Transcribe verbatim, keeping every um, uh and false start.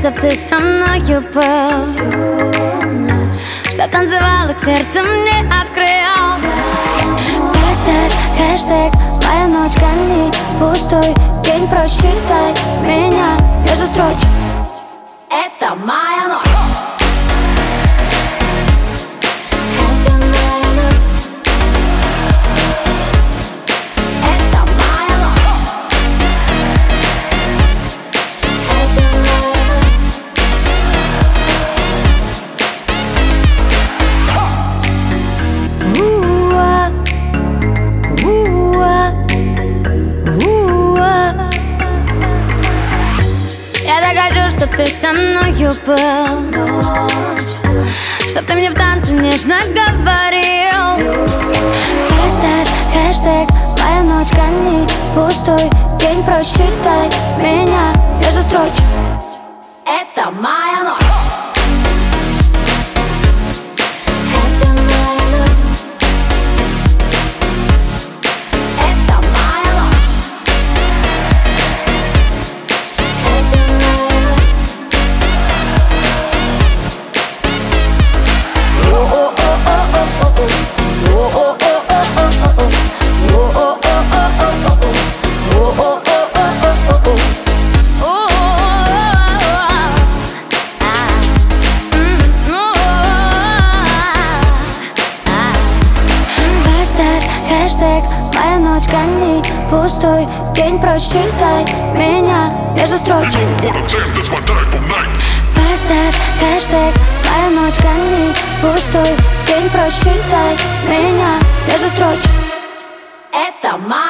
чтоб ты со мною был, чтоб танцевала, к сердцу мне открыл. Хэштег, хэштег, моя ночь, гони пустой день, прочитай меня между строчек. Это моя ночь. Чтоб ты со мною был, чтоб ты мне в танце нежно говорил. Хэштег, хэштег, моя ночь, гони пустой день, прочитай меня между строчек. Это моя ночь. Хэштег, моя ночь, гони пустой день, прочитай меня между строчек. Поставь хэштег, моя ночь, гони пустой день, прочитай меня между строчек. Это моя